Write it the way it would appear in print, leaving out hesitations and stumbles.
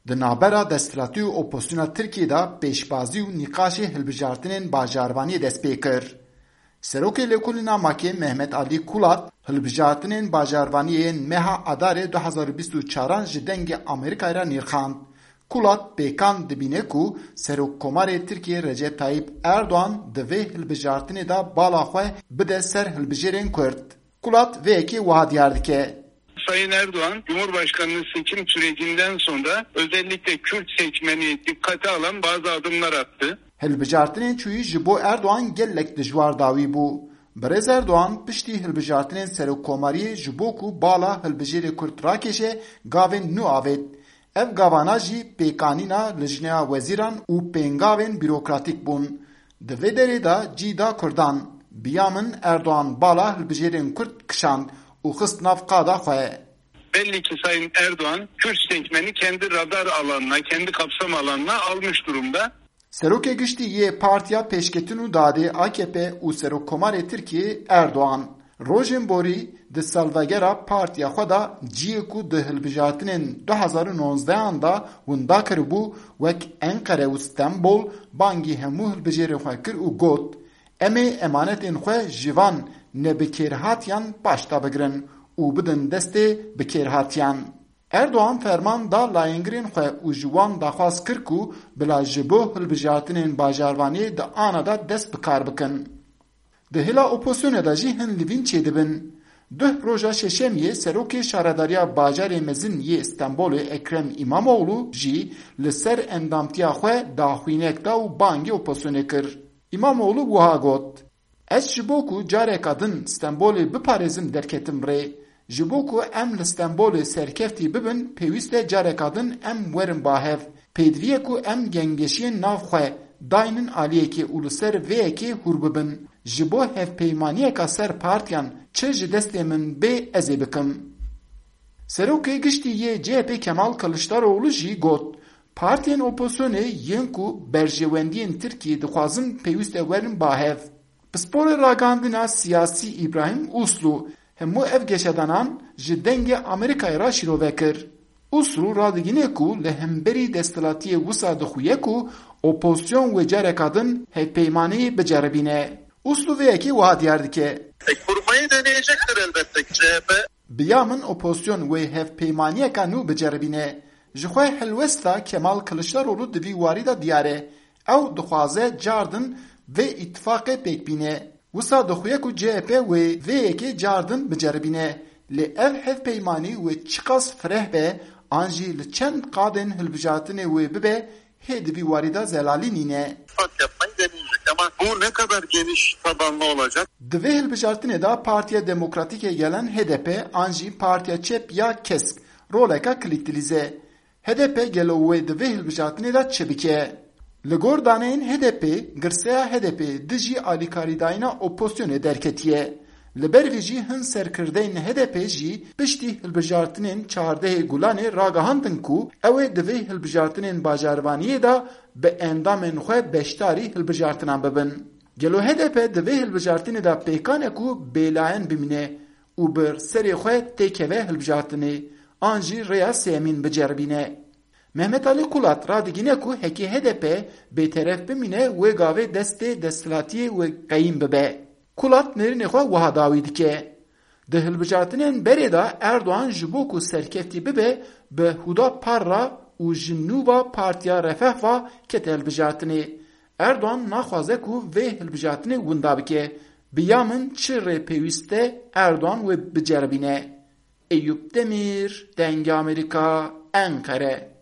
Di navbera desthilatî û opozisyona Tirkiyeyê de pêşbazî û nîqaşê hilbijartinên bajarvaniyê dest pê kir. Serokê Lêkolîna Makê Mehmet Alî Kulat hilbijartinên bajarvaniyê meha Adarê 2024 ji dengê Amerîkayê re nîrxand. Kulat pêkan dibîne ku Serokkomarê Tirkiye Recep Tayyip Erdoğan di vê hilbijartinê de bala xwe bide ser hilbijêrên Kurd. Kulat vêyekê wiha diyar dike. Sayın Erdoğan, Cumhurbaşkanlığı seçim sürecinden sonra özellikle Kürt seçmeni dikkate alan bazı adımlar attı. Hilbijartinên çûyî ji bo Erdoğan gelek dijwar dawî bû. Birêz Erdoğan piştî hilbijartinên Serokkomariyê ji bo ku bala hilbijêrê Kurd rakêşe gavên nû avêt. Ev gavana jî pêkanîna lijneya wezîran û pêngavên bîrokratîk bûn. Di vê derê de cîda Kurdan. Biya min Erdoğan bala hilbijêrên Kurd kişand û xist nav qada xwe. Belli ki Sayın Erdoğan, Kürt seçmeni kendi radar alanına, kendi kapsam alanına almış durumda. Serokê Giştî yê Partiya Pêşketin û Dadê AKP û Serokkomarê Tirkiye Erdoğan. Rojên borî di salvegera partiya xwe da ciyê ku di hilbijartinên 2019 da winda kiribû wek Enkere û Stenbol bangî hemû hilbijêrên xwe kir û got em ê emanetên xwe ji van nebikêrhatiyan baş da bigirin û bidin destê bikêrhatiyan. Erdoğan ferman da layîngirên xwe û ji wan daxwaz kir ku bila ji bo hilbijartinên bajarvaniyê di ana da dest bi kar bikin. Di hêla opozisyonê de jî hin livîn çêdibin. Duh roja şeşemiyê serokê şaredariya bajarê mezin yê Stenbolê Ekrem İmamoğlu jî li ser endamtiya xwe daxwînek da û bangê opozisyonê kir. İmamoğlu wiha got: Ez ji bo ku careka din Stenbolê biparêzim derketim rê. Ji bo ku em li Stenbolê serkeftî bibin pêwîst e careka din em werin bahev. Pêdiviye ku em gengeşiyên nav xwe dayinin aliyekê û li ser vêyekê hûr bibin. Ji bo hevpeymaniyeka ser partiyan çi ji destê min bê ez ê bikim. Serokê Giştî yê CHP Kemal Kılıçdaroğlu jî got: Partiyên opozisyonê yên ku berjewendiyên Tirkiyeyê dixwazin pêwîst e werin bahev. Pisporê ragandina siyasî İbrahim Uslu hemû ev geşedanan ji dengê Amerîkayê ra şîrove kir. Uslu radigîne ku li hemberî desthilatiyê wisa dixuye ku opozisyon wê careka din hevpeymaniyê biceribîne. Uslu vêyekê wiha diyar dike. Kurmayı deneyecektir elbette CHP. Biya min opozisyon wê hevpeymaniyeka nû biceribîne. Ji xwe hilwesta Kemal Kılıçdaroğlu di vî warî de diyar e. Ew dixwaze cardin vê îtifaqê pêk bîne. Wisa dixuye ku CHP wê vêyekê cardin biceribîne. Lê ev hevpeymanî wê çi qas fireh be an jî li çend qadên hilbijartinê wê bibe hê di vî warî de zelalî nîne. Yapmayı deneyecek ama bu ne kadar geniş tabanlı olacak? Di vê hilbijartinê de Partiya Demokratîkê gelen HDP an jî Partiya Çep ya Kesk roleka kilîtilize. HDP gelo wê di vê hilbijartinê de çi bike? Li gor daneyên HDP, girseya HDP di jî alîkarîdayîna opozisyonê derketiye. Li ber vê jî hin serkirdeyên HDP jî piştî hilbijartinên çardehê Gulanê ragahandin ku ew ê di vê hilbijartinên bajarvaniyê de bi endamên xwe beşdarî hilbijartinan bibin. Gelo HDP di vê hilbijartinê de pêkane ku bêlayen bimîne û bi serê xwe têkeve hilbijartinê an jî rêya sêmîn biceribîne. Mehmet Alî Kulat radigîne ku hekî HDP bêteref bimîne wê gavê destê desthilatiyê wê qeyîm bibe. Kulat nêrînê xwe wiha dawî dike. Di hilbijartinên berê de Erdoğan ji bo ku serkeftî bibe bi Huda Parra û ji nûva Partiya Refah ve kete hilbijartinê. Erdoğan naxwaze ku vê hilbijartinê winda bike. Biya min çi rê pêwîst e Erdoğan wê biceribîne. Eyüp Demir, Dengê Amerîka, Enkere.